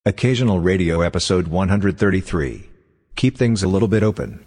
Occasional Radio Episode 133. Keep things a little bit open.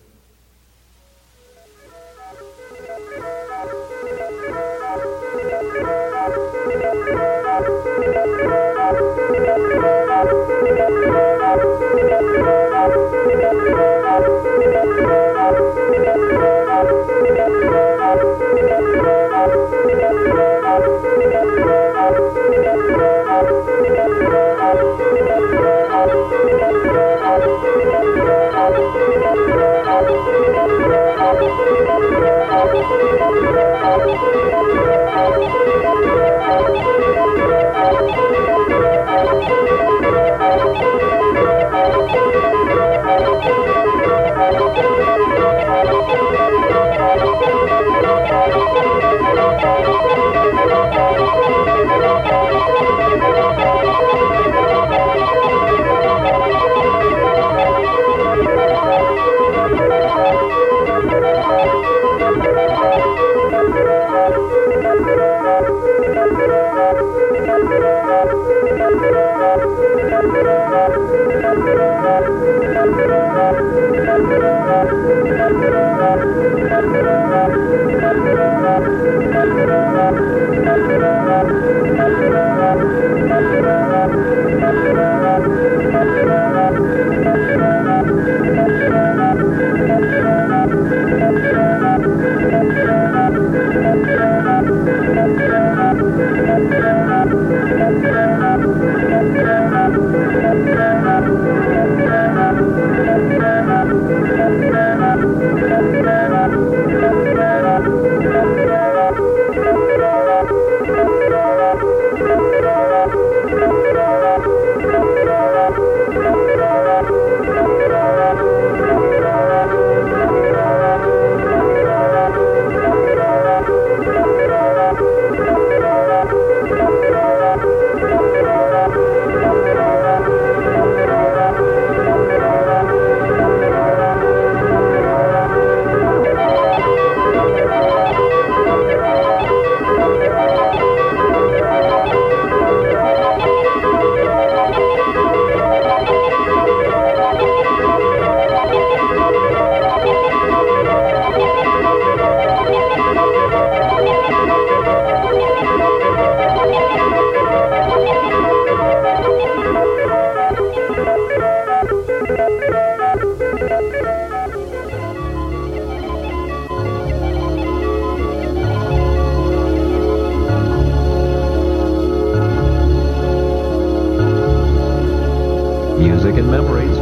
Music and memories.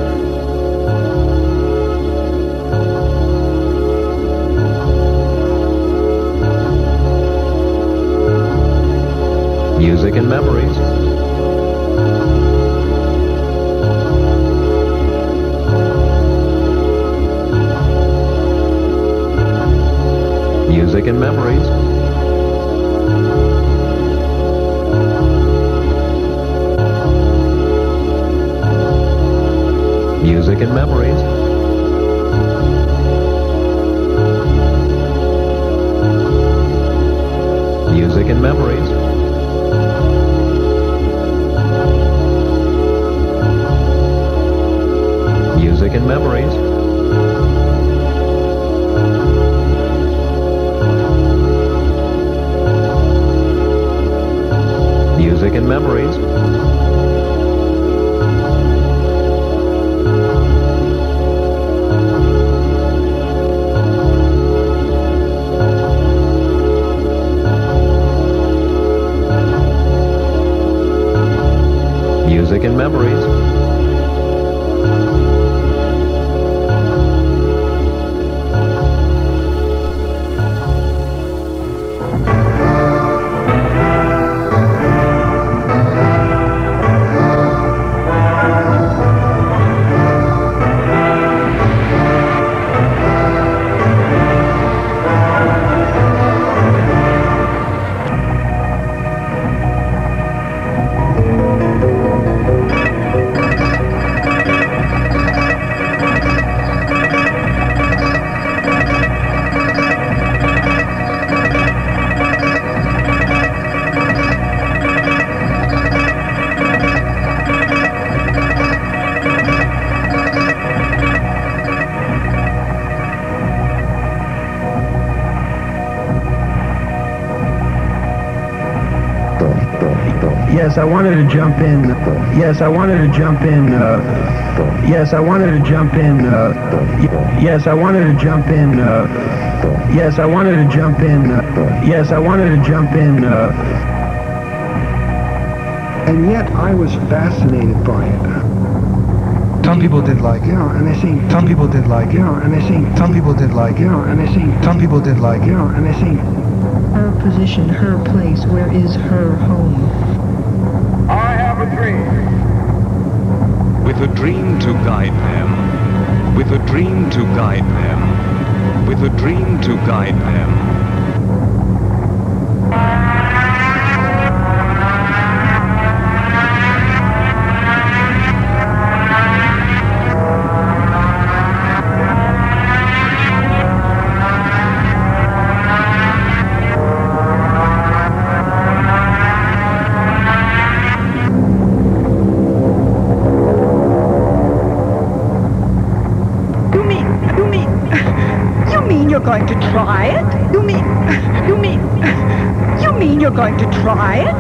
Music and memories. Music and memories. Music and memories. Music and memories. Music and memories. Music and memories. Music and memories. Yes, I wanted to jump in. Yes, I wanted to jump in. Yes, I wanted to jump in. Yes, I wanted to jump in. Yes, I wanted to jump in. Yes, I wanted to jump in. And yet I was fascinated by it. Some people did like it. Yeah, and they sing. Some people did like it. Yeah, and they sing. Some people did like it. Yeah, and they sing. Some people did like it. Yeah, and they sing. Her position, her place, where is her home? I have a dream. With a dream to guide them. With a dream to guide them. With a dream to guide them. Going to try it? You mean you're going to try it?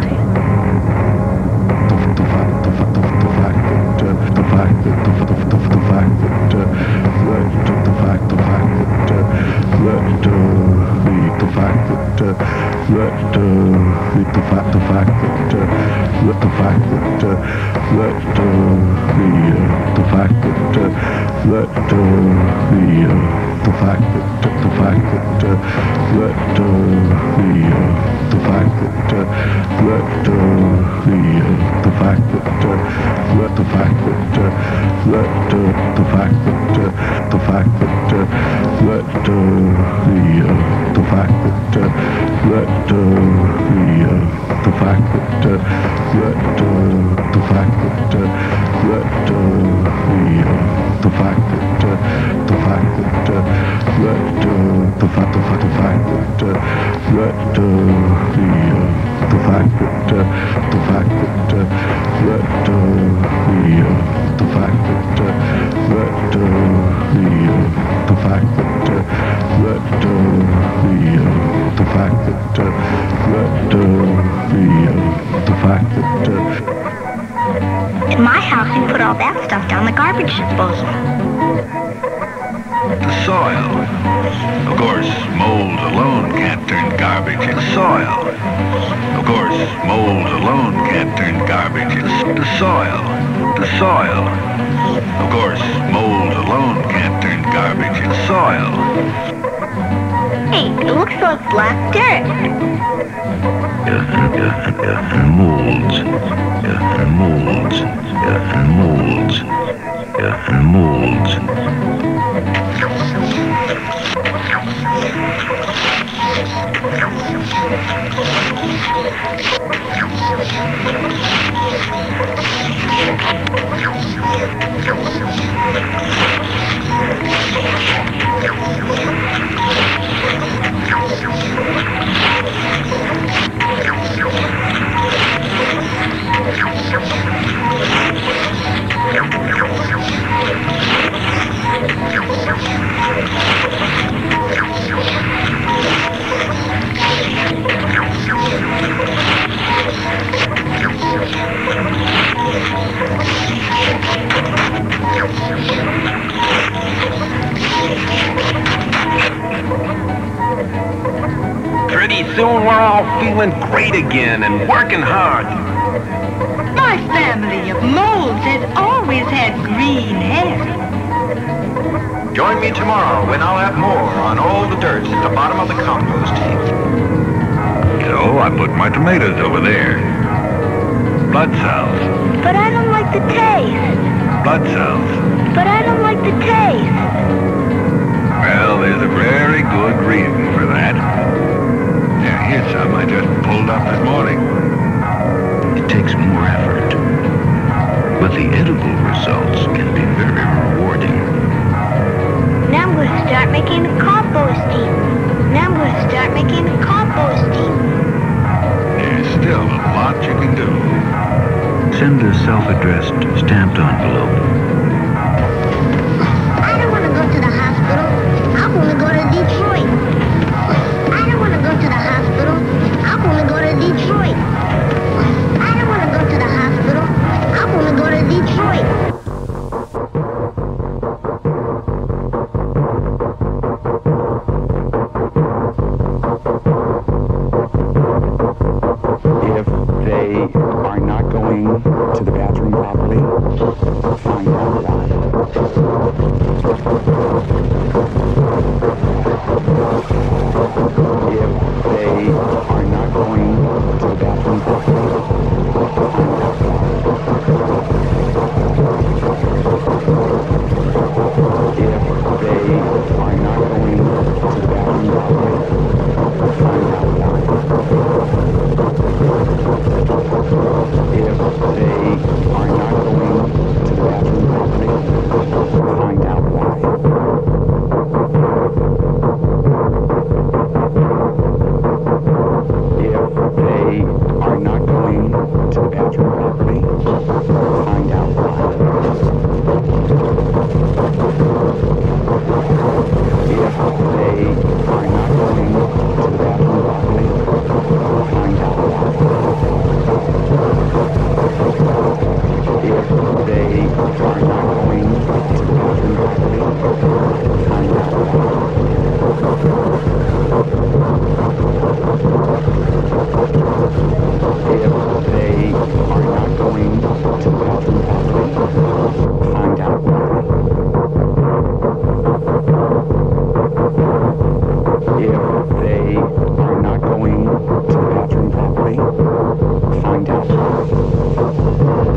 In my house, you put all that stuff down the garbage disposal. The soil. Of course, mold alone can't turn garbage into soil. Of course, mold alone can't turn garbage into soil. The soil. Of course, mold alone can't turn garbage into soil. Hey, it looks like black dirt. And molds. And molds. And molds. And molds. Pretty soon we're all feeling great again and working hard. My family of moles has always had green hair. Join me tomorrow when I'll have more on all the dirt at the bottom of the compost heap. So I put my tomatoes over there. Blood cells. But I don't like the taste. Blood cells. But I don't like the taste. Well, there's a very good reason for that. Now, here's some I just pulled up this morning. It takes more effort, but the edible results can be very rewarding. Now I'm going to start making a compost heap. Now I'm going to start making a compost heap. There's still a lot you can do. Send a self-addressed stamped envelope. I don't want to go to the hospital. I want to go to Detroit. I don't want to go to the hospital. I want to go to Detroit. I don't want to go to Find out why. If they are not going to the bathroom properly, find out why. If they are not going to the bathroom properly, find out why. If they are not going to the bathroom properly, find out why. If they are not going to the bathroom properly, find out why. If they are not going to the bathroom properly, find out why. If they are not going to the bathroom properly, find out why. If they are not going to the bathroom properly, find out why. If they are not going to the bathroom properly, find out why.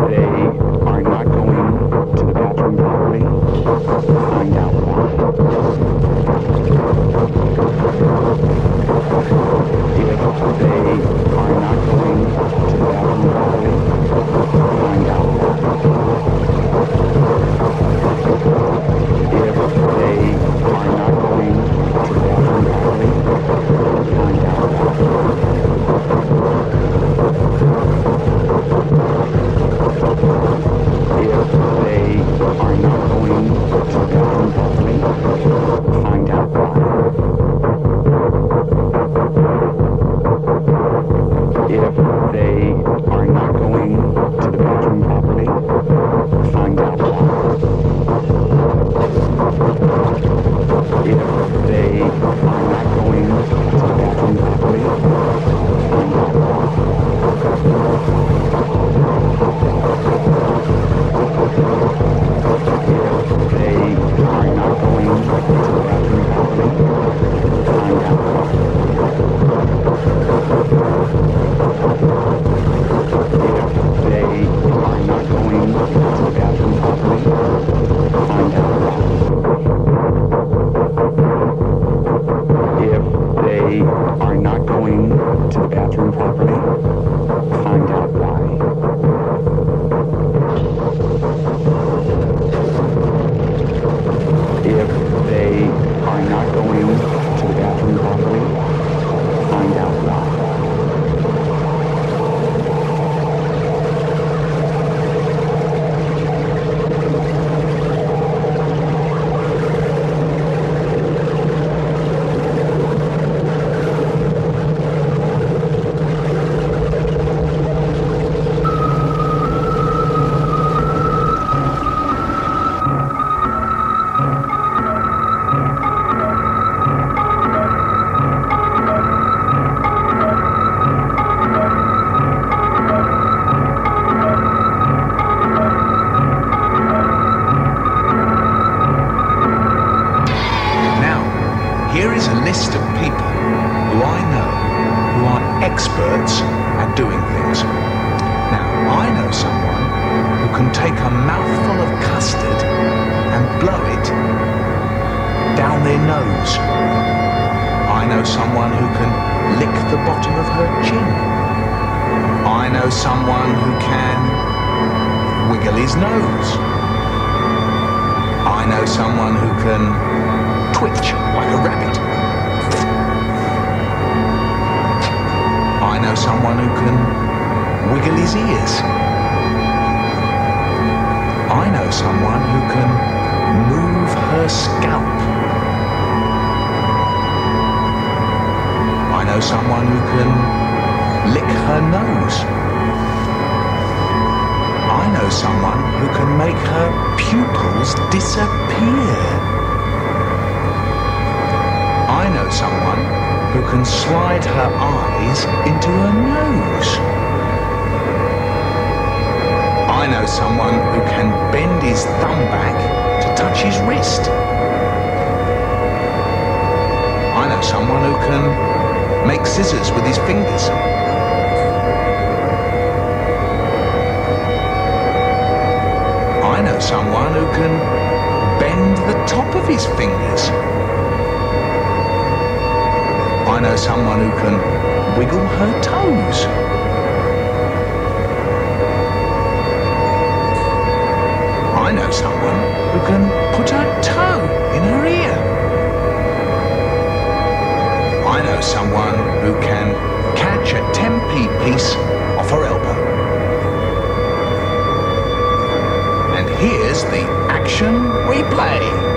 they are not going to the bathroom properly, find out why. If they are not going to the bathroom properly, find out why. If they are not going to the bathroom properly, find out why. If they are not going to the bathroom properly, find out why. If they are not going to the bathroom properly, find out why. If they are not going to the bathroom properly, find out why. If they are not going to the bathroom properly, find out why. If they are not going to the bathroom properly, find out why. If they are not going to the bathroom properly, find out why. If they are not going to the bathroom properly, find out why. Here is a list of people who I know who are experts at doing things. Now, I know someone who can take a mouthful of custard and blow it down their nose. I know someone who can lick the bottom of her chin. I know someone who can wiggle his nose. I know someone who can twitch like a rabbit. I know someone who can wiggle his ears. I know someone who can move her scalp. I know someone who can lick her nose. I know someone who can make her pupils disappear. I know someone who can slide her eyes into her nose. I know someone who can bend his thumb back to touch his wrist. I know someone who can make scissors with his fingers. I know someone who can bend the top of his fingers. I know someone who can wiggle her toes. I know someone who can put her toe in her ear. I know someone who can catch a 10p piece off her elbow. And here's the action replay.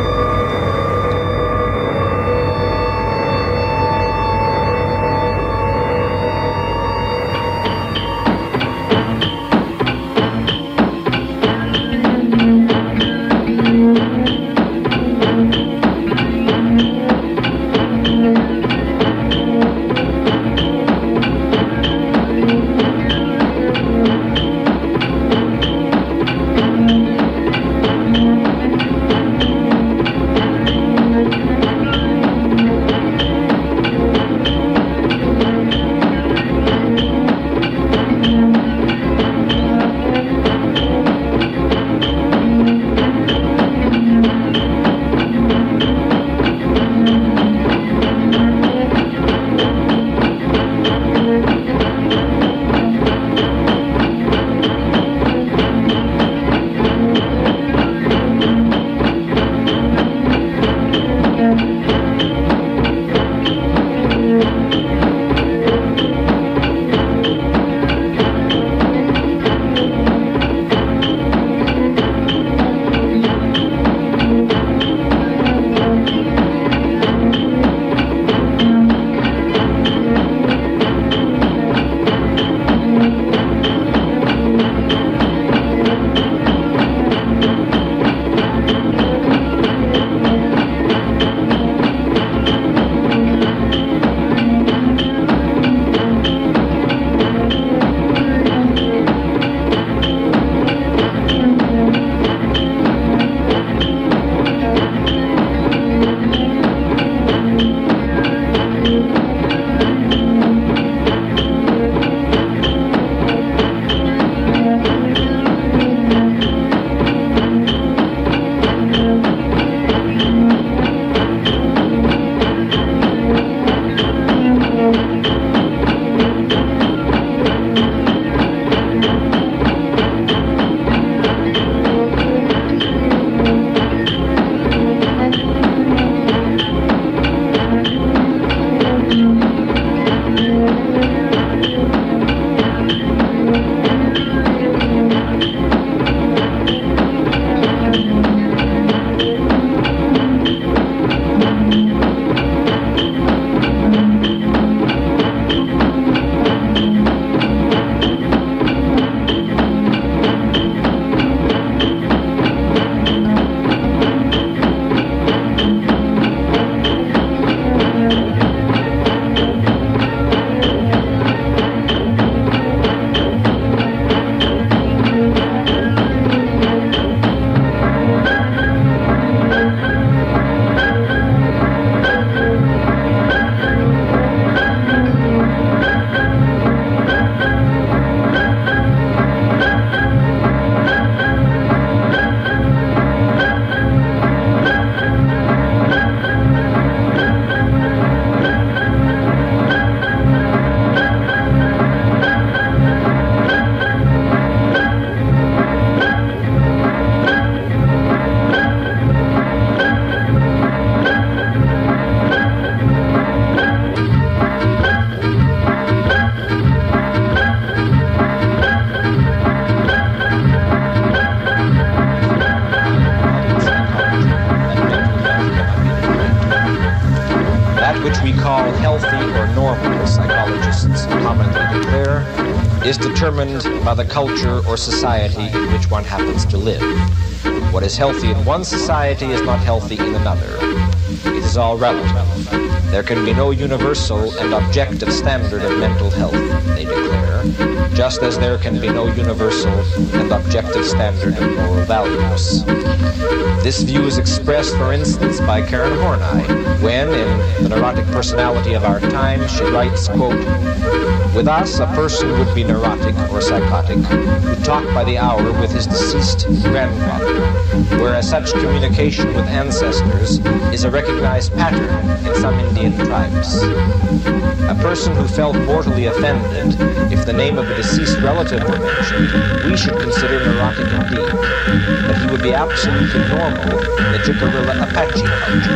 is determined by the culture or society in which one happens to live. What is healthy in one society is not healthy in another. It is all relative. There can be no universal and objective standard of mental health, they declare, just as there can be no universal and objective standard of moral values. This view is expressed, for instance, by Karen Horney, when, in The Neurotic Personality of Our Time, she writes, quote, "With us, a person would be neurotic or psychotic who talked by the hour with his deceased grandfather, whereas such communication with ancestors is a recognized pattern in some Indian tribes. A person who felt mortally offended if the name of a deceased relative were mentioned, we should consider neurotic indeed, but he would be absolutely normal in the Jicarilla Apache culture."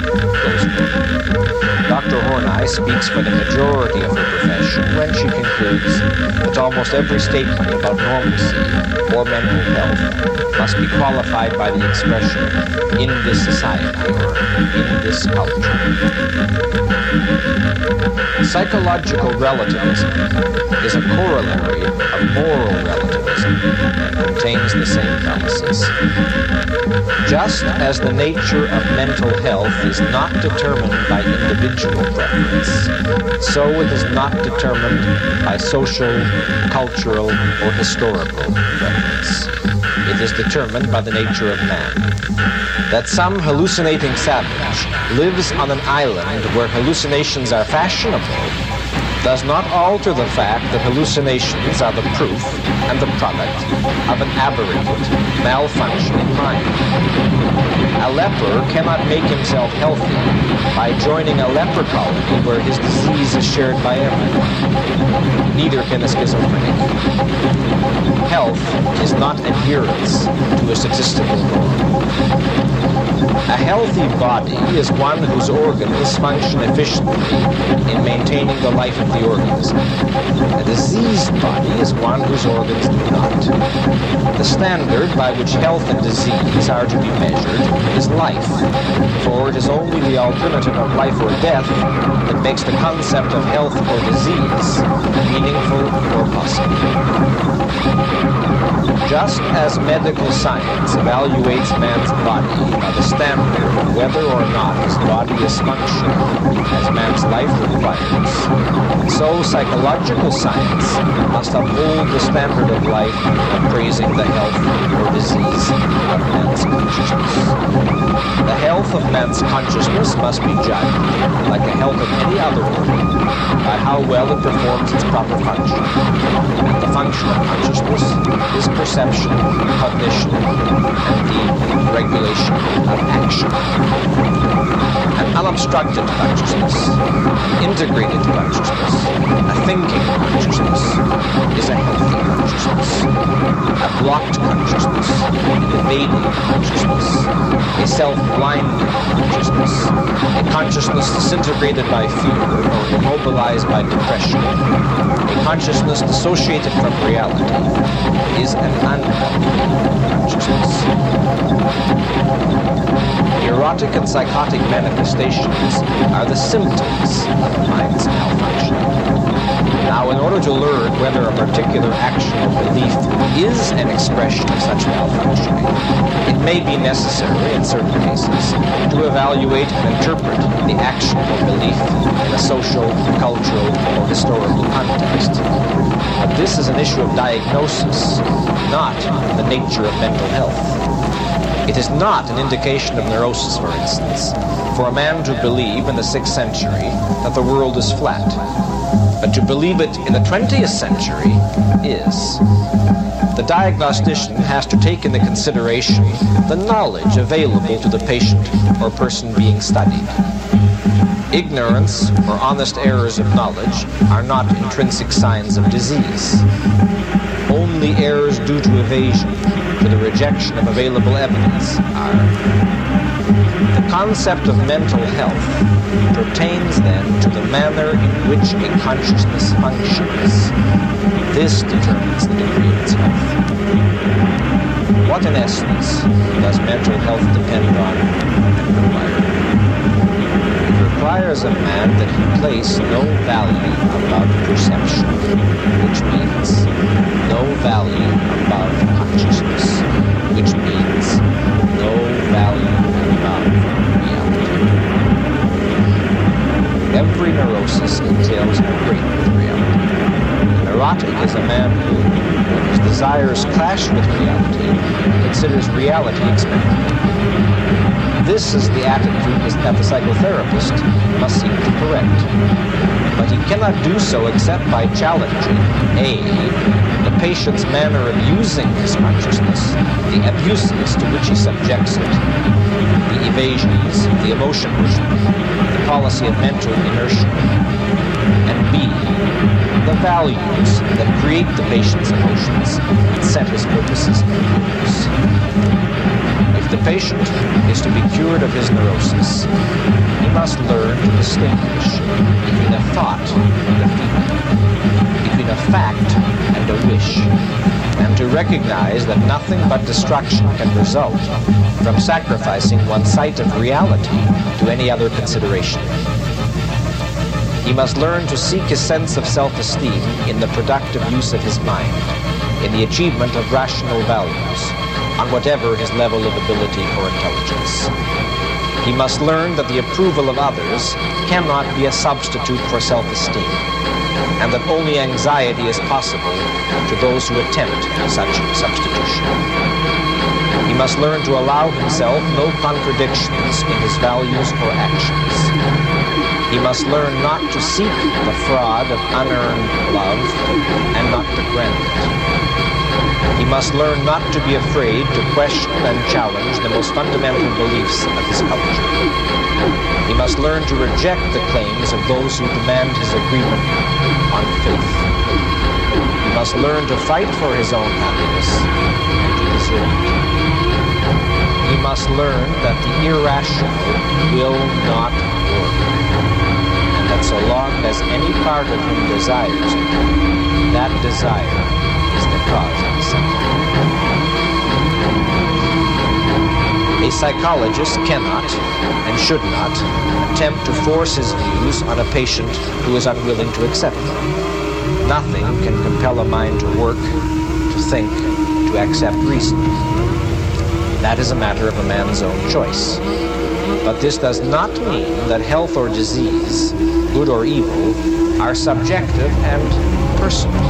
Dr. Horney speaks for the majority of her profession when she concludes that almost every statement about normalcy or mental health must be qualified by the expression "in this society" or "in this culture." Psychological relativism is a corollary of moral relativism and contains the same premises. Just as the nature of mental health is not determined by individual preference, so it is not determined by social, cultural, or historical preference. It is determined by the nature of man. That some hallucinating savage lives on an island where hallucinations are fashionable does not alter the fact that hallucinations are the proof and the product of an aberrant, malfunctioning mind. A leper cannot make himself healthy by joining a leper colony where his disease is shared by everyone. Neither can a schizophrenic. Health is not adherence to a statistical norm. A healthy body is one whose organs function efficiently in maintaining the life of the organism. A diseased body is one whose organs do not. The standard by which health and disease are to be measured is life, for it is only the alternative of life or death that makes the concept of health or disease meaningful or possible. Just as medical science evaluates man's body by the standard of whether or not his body is functioning as man's life requires, so psychological science must uphold the standard of life of praising the health or disease of man's consciousness. The health of man's consciousness must be judged, like the health of any other organ, by how well it performs its proper function. And the function of consciousness is perception, cognition, and the regulation of action. An unobstructed consciousness, an integrated consciousness, a thinking consciousness is a healthy consciousness. A blocked consciousness, an evading consciousness, a self-blinded consciousness, a consciousness disintegrated by fear or immobilized by depression, a consciousness dissociated from reality is an unhealthy consciousness. Neurotic and psychotic manifestations are the symptoms of the mind's malfunctioning. Now, in order to learn whether a particular action or belief is an expression of such malfunctioning, it may be necessary, in certain cases, to evaluate and interpret the action or belief in a social, cultural, or historical context. But this is an issue of diagnosis, not the nature of mental health. It is not an indication of neurosis, for instance, for a man to believe in the 6th century that the world is flat. But to believe it in the 20th century is. The diagnostician has to take into consideration the knowledge available to the patient or person being studied. Ignorance or honest errors of knowledge are not intrinsic signs of disease. Only errors due to evasion, to the rejection of available evidence, are. The concept of mental health pertains then to the manner in which a consciousness functions. This determines the degree of its health. What, in essence, does mental health depend on and require? It requires of man that he place no value above perception, which means no value above consciousness, which means no value above reality. Every neurosis entails a break with reality. A neurotic is a man who, when his desires clash with reality, considers reality expected. This is the attitude that the psychotherapist must seek to correct. But he cannot do so except by challenging A, the patient's manner of using his consciousness, the abuses to which he subjects it, the evasions, the emotion worship, the policy of mental inertia, and B, the values that create the patient's emotions and set his purposes into use. If the patient is to be cured of his neurosis, he must learn to distinguish between a thought and a feeling, between a fact and a wish, and to recognize that nothing but destruction can result from sacrificing one's sight of reality to any other consideration. He must learn to seek his sense of self-esteem in the productive use of his mind, in the achievement of rational values, on whatever his level of ability or intelligence. He must learn that the approval of others cannot be a substitute for self-esteem, and that only anxiety is possible to those who attempt such substitution. He must learn to allow himself no contradictions in his values or actions. He must learn not to seek the fraud of unearned love and not to grant it. He must learn not to be afraid to question and challenge the most fundamental beliefs of his culture. He must learn to reject the claims of those who demand his agreement on faith. He must learn to fight for his own happiness and to deserve it. He must learn that the irrational will not work, and that so long as any part of him desires it, that desire is the cause of the suffering. A psychologist cannot and should not attempt to force his views on a patient who is unwilling to accept them. Nothing can compel a mind to work, to think, to accept reason. That is a matter of a man's own choice. But this does not mean that health or disease, good or evil, are subjective and personal.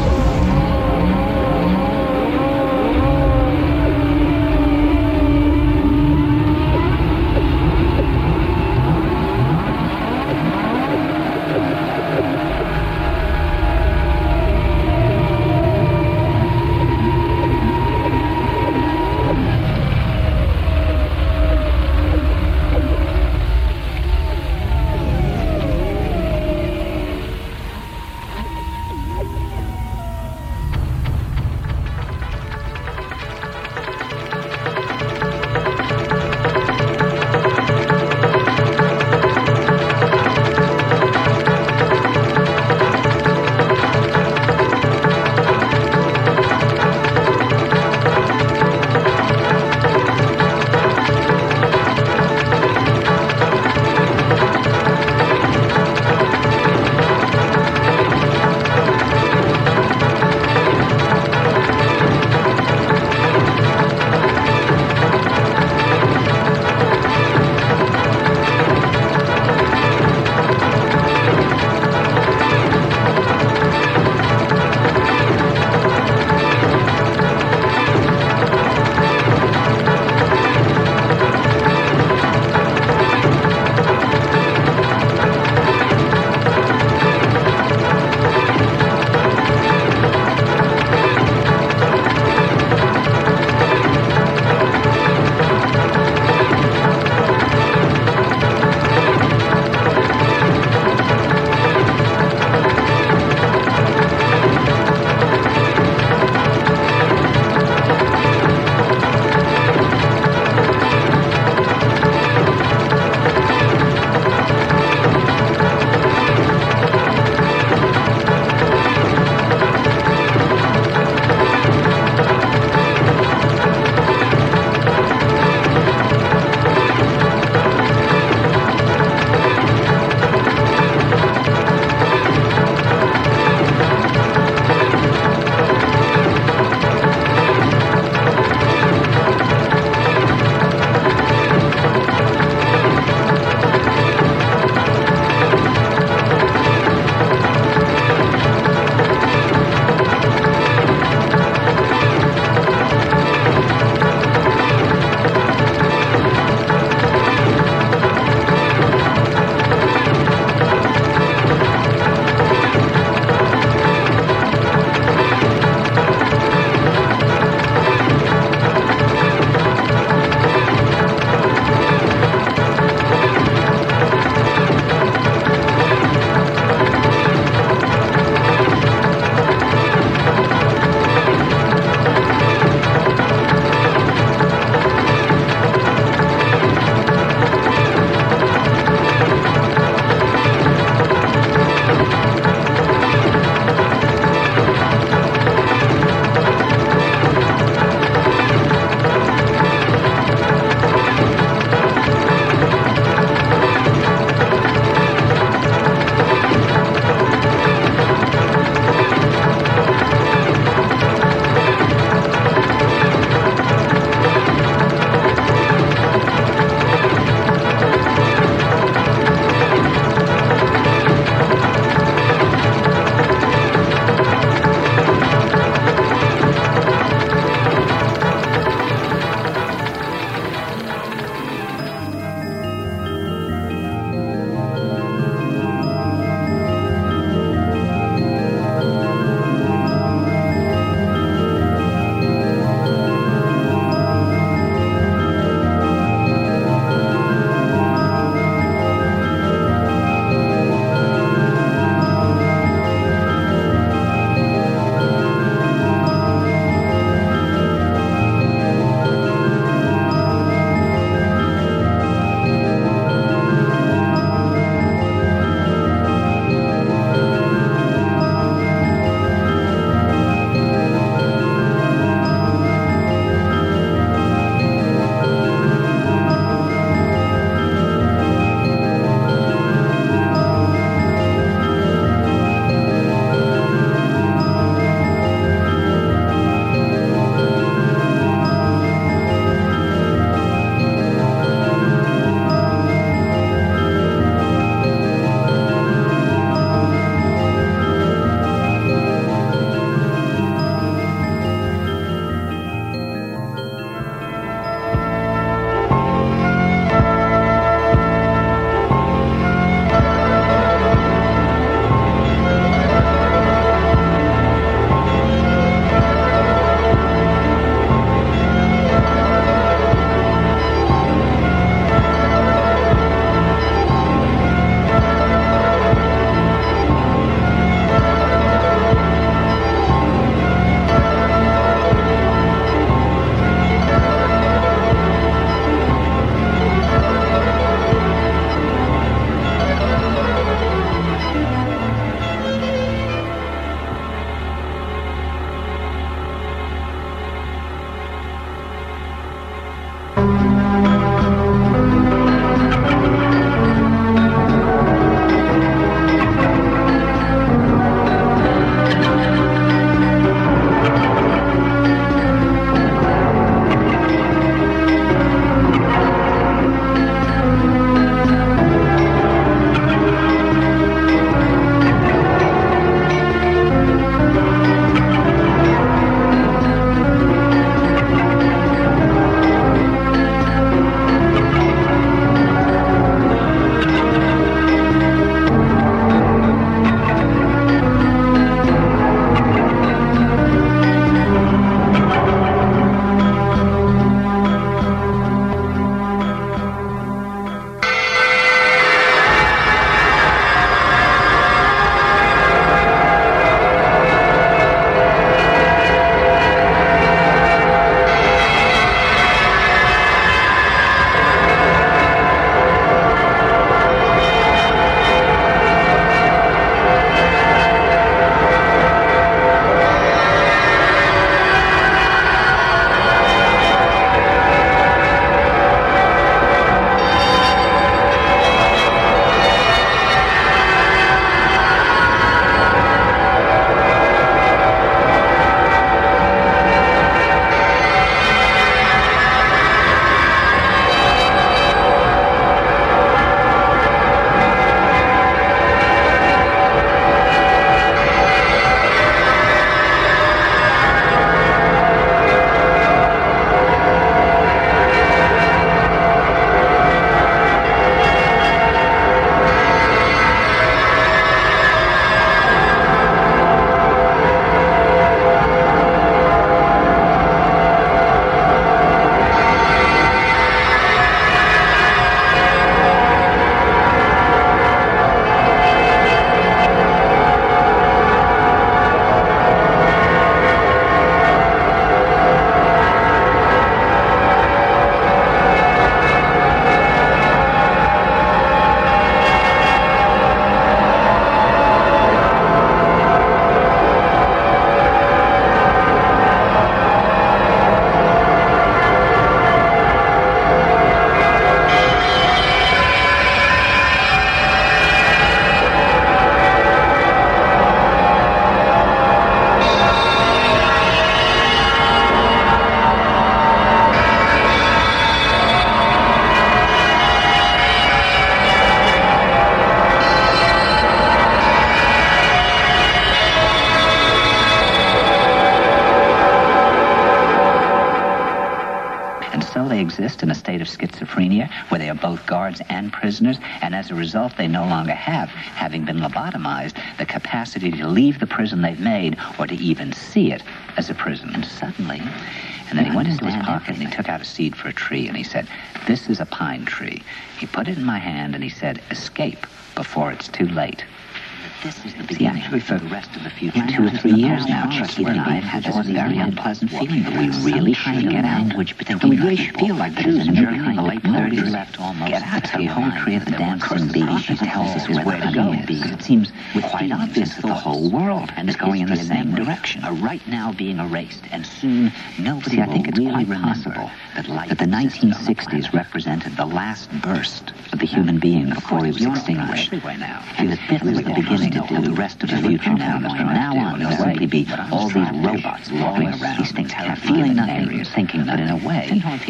also, they exist in a state of schizophrenia where they are both guards and prisoners, and as a result, they no longer have, having been lobotomized, the capacity to leave the prison they've made or to even see it as a prison. And suddenly, and then he went into his pocket and he took out a seed for a tree and he said, "This is a pine tree." He put it in my hand and he said, "Escape before it's too late." This is the beginning. Actually, for the rest of the future, 2 or 3 years now, Chiquita and I have had this very unpleasant feeling that we really trying to get out. And we really feel like there's a journey in the late 30s left almost. Get out. The whole tree of the dancing bee. She tells us where to go. It seems quite obvious that the whole world is going in the same direction. A right now being erased, and soon nobody will really possible that the 1960s represented the last burst of the human being before he was extinguished. And that this was the beginning of the rest of the future now. From now on, there'll simply be all these robots walking around, these things feeling nothing, thinking that in a way,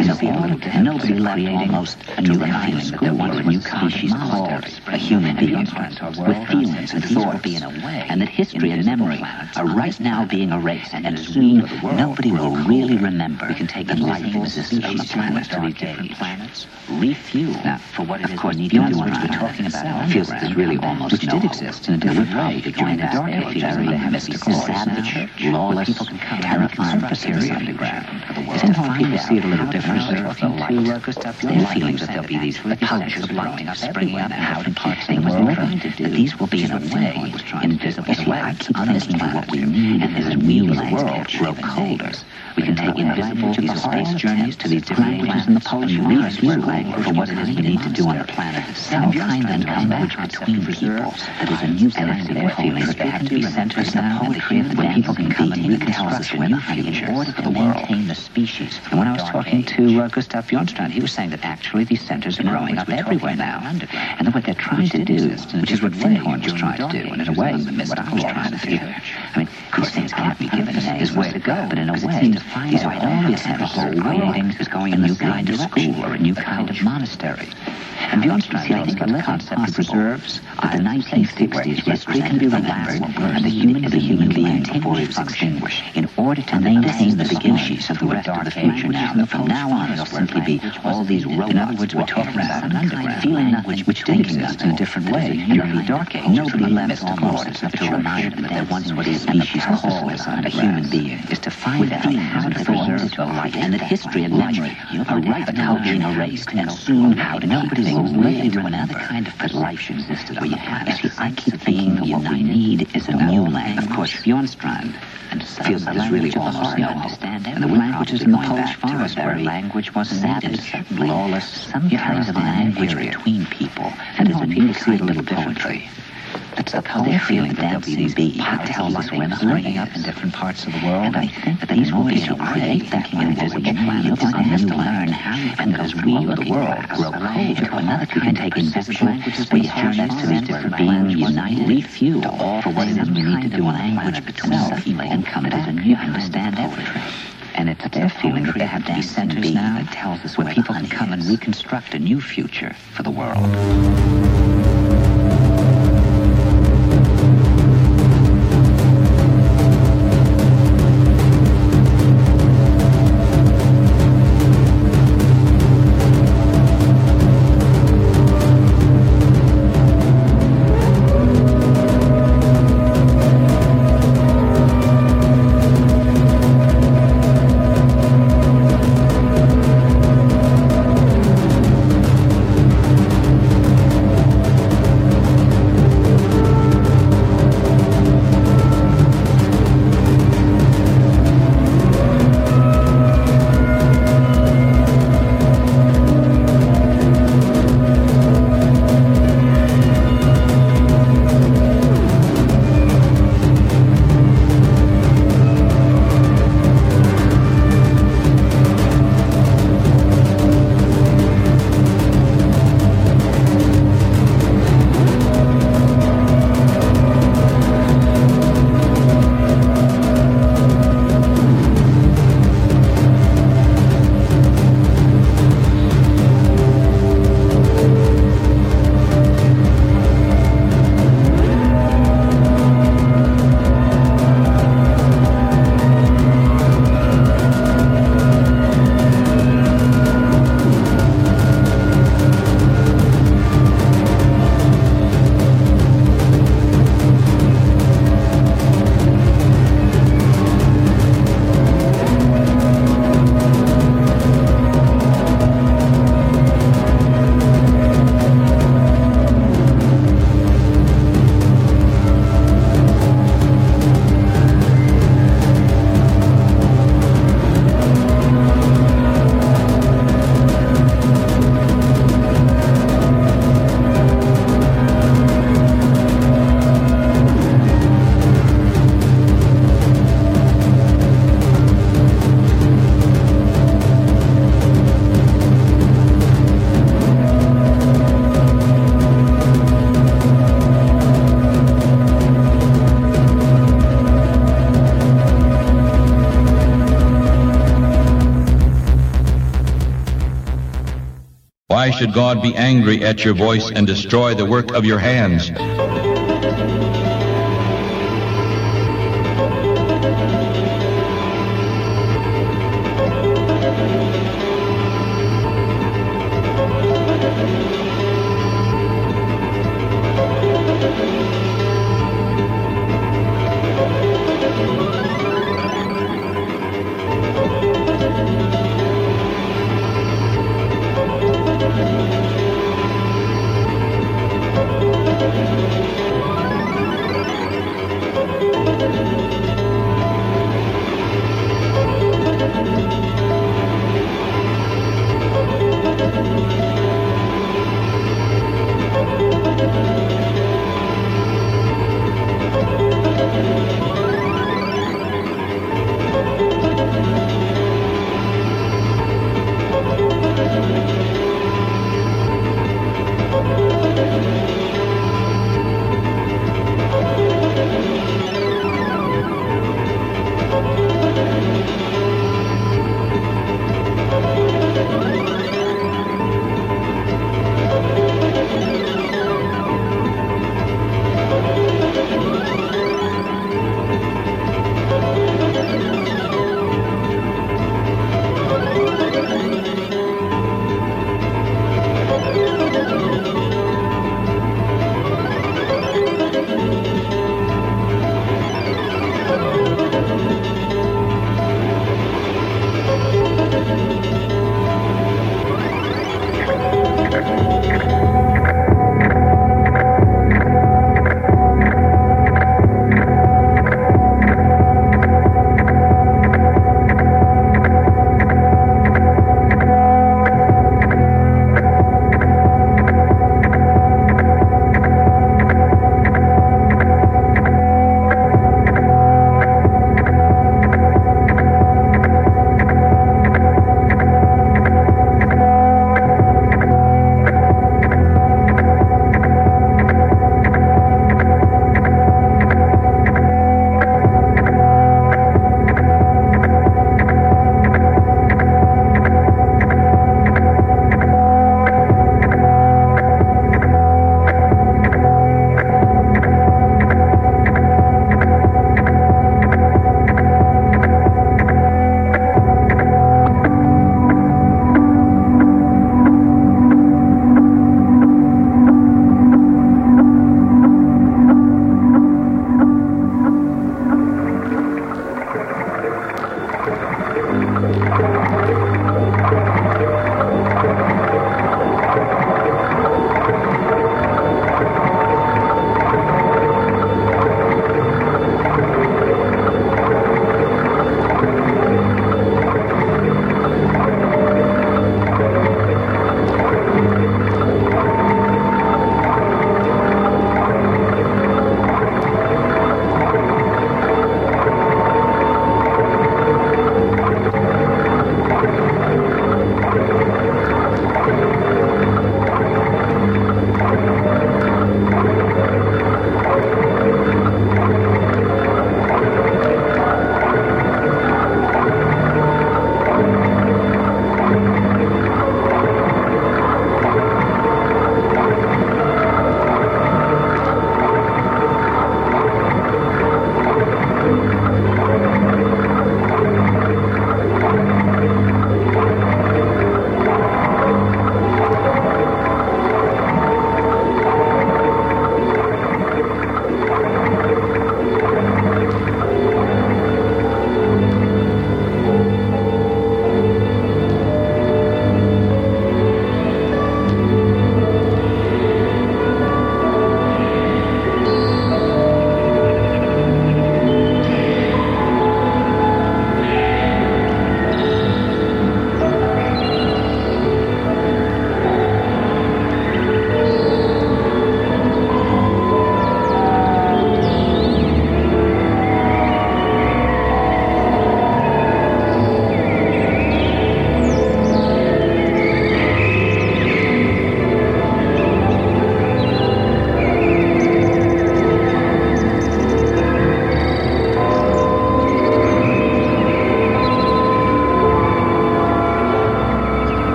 and nobody left almost a new feeling that there was a new species called a human being with feelings and thoughts, and that history and memory are right now being erased, and soon nobody will really remember that life existed on the planet to these different planets. Refuel. Now, for what it is, of course, beyond what we're talking about, feels that there's really almost which did exist in a different way during the Dark Age, very mystical, savage, lawless, terrifying surface underground. Sometimes people see it a little differently. Their feelings that there'll be these pouches of light springing up out of parts of the world, that these will be in a way invisible. So I keep thinking that what we need is a new world grow colder. We can take invisible space journeys to these different languages in the polar refuel for what it is we need to do on the planet itself, and come back between people. That is a new kind of their feelings. There have to be centers now where people can come and reconstruct a new future for the world. Maintain the species. And when I was talking to Gustav Bjornstrand, he was saying that actually these centers are growing up everywhere now. And that what they're trying to do, which is what Finhorn was trying to do, and in a way, what I was trying to do. I mean, these things can't be given names, where to go, but in a way, these are all these centers are creating a new kind of school or a new kind of monastery. And Bjornstrand, I think, the concept of preserves of the 1960s history can be remembered, and the human being before it was extinguished, in order to maintain the species of the rest of the future now. And from now on, it'll simply be all these robots. In other words, we're talking about an underground feeling nothing, which did exist in a different way during the Dark Age. Nobody left almost except to remind them that there once was a species called a human being, is to find out how to preserve the life, and that history and memory are right now being erased, and soon nobody will really to another kind of life existed on the planet. You see, I keep thinking that what we need is a new language. Of course, Bjornstrand feels that there's really almost no hope. And the languages in the Polish forest where language wasn't savage, lawless, some kind of language between people. And as people see it a little differently. That's how they're feeling, that there'll be these that tells us women living up in different parts of the world. And I think that these will be so create thinking invisible planets on to learn how, and that as we or the world grow cold to another kind of invisible languages, we have next to these different beings united, refuel all for what it is we need to do on language between us and come back and understand everything. And it's their feeling that there have to be centers now that tells us where people can come and reconstruct a new future for the world. Why should God be angry at your voice and destroy the work of your hands?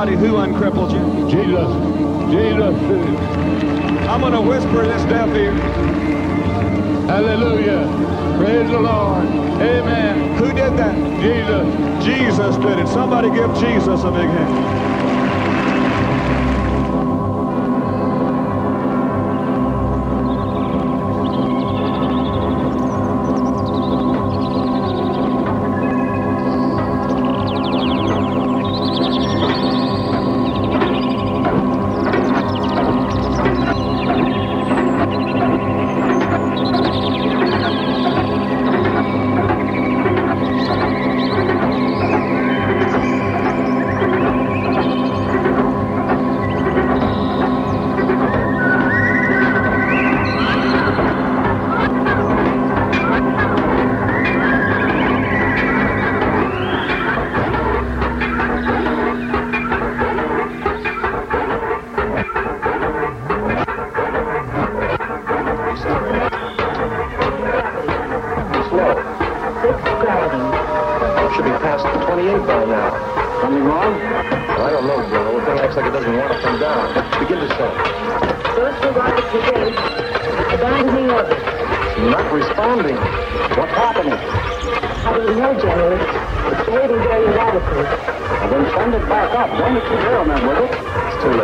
somebody who uncrippled you? Jesus. Jesus. I'm going to whisper in this deaf ear. Hallelujah. Praise the Lord. Amen. Who did that? Jesus. Jesus did it. Somebody give Jesus a big hand.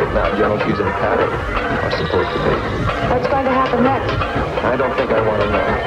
What's going to happen next? I don't think I want to know.